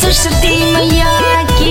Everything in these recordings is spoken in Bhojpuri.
सरस्वती मैया की।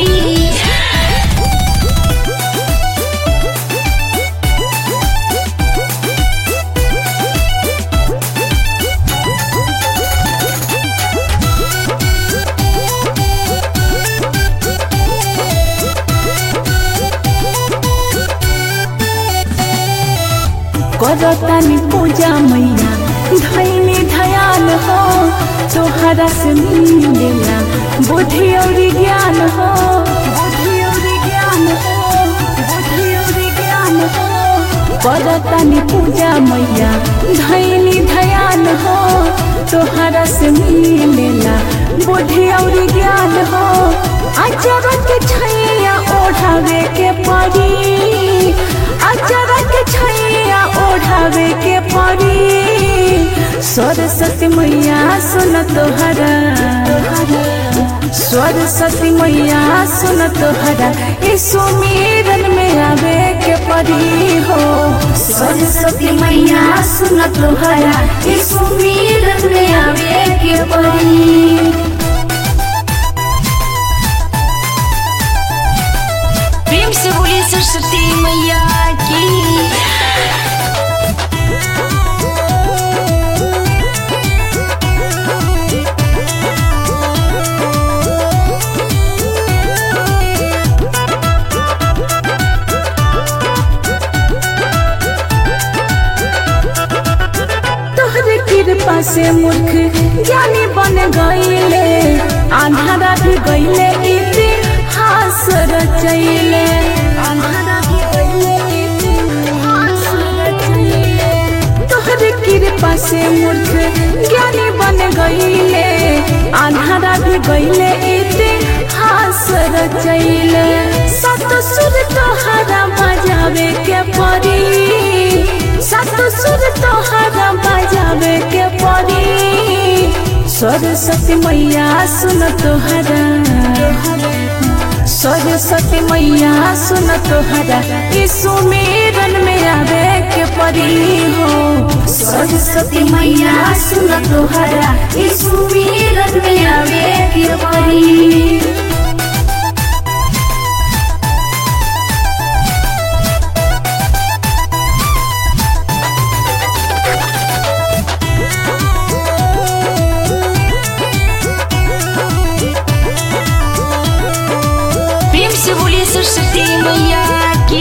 करतानी पूजा मैया धैनी धयान हो, तोहरा से मिलेला बुद्धि और ज्ञान हो, बुद्धि और ज्ञान हो, बुद्धि और ज्ञान हो। करतानी पूजा मैया धैनी धयान हो, तोहरा से मिलेला बुद्धि और ज्ञान हो। अचरा के छैया ओढ़ावे के पड़ी, अचरा के छैया ओढ़ावे के पड़ी। सरस्वती मैया सुन तोहरा, सरस्वती मैया सुन तोहरा, इस सुमिरन में आवे के पड़ी हो। सरस्वती मैया सुन तोहरा, इस सुमिरन में आवे के पड़ी। प्रेम से बोली सरस्वती मैया की। कृपा से मूर्ख ज्ञानी बन गईले, आंधारा भी गईले इतिहास रचैले, आंधारा भी गईले इतिहास रचैले। तोहर कृपा से मूर्ख ज्ञानी बन गईले, आंधारा भी गईले इतिहास रचैले। सत सुर तोहरा बजावे के पड़ी, सत सुर तोहरा बजावे के पड़ी। सरस्वती मैया सुन तोहरा, सरस्वती मैया सुन तोहरा, इस सुमिरन में आवे के पड़ी हो। सरस्वती मैया सुन तोहरा, इस सुमिरन में आवे के पड़ी। सरस्वती मैया की।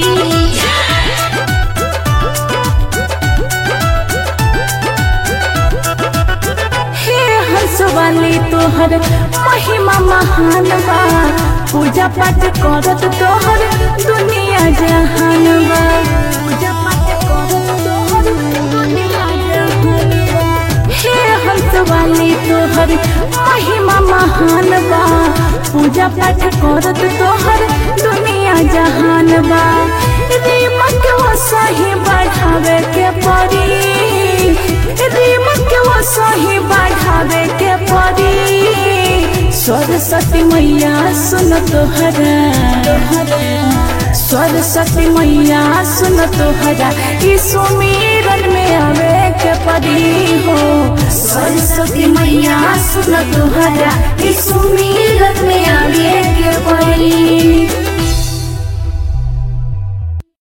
हे हंस वाली तोहर महिमा महान बा, पूजा पाठ करत तोहर दुनिया जहान बा, पूजा पाठ करत तोहर दुनिया जहान बा। हे हंस वाली तोहर महिमा महान बा, पूजा पाठ करत तोहर दुनिया जहान बा। रीमक वो सही बढ़ावे के पड़ी, रीमक वो सही बढ़ावे के पड़ी। सरस्वती मैया सुन तोहरा, सरस्वती मैया सुन तोहरा, इस सुमिरन में आवे के पड़ी हो। सरस्वती मैया सुन तोहरा, इस सुमिरन में आवे के पड़ी।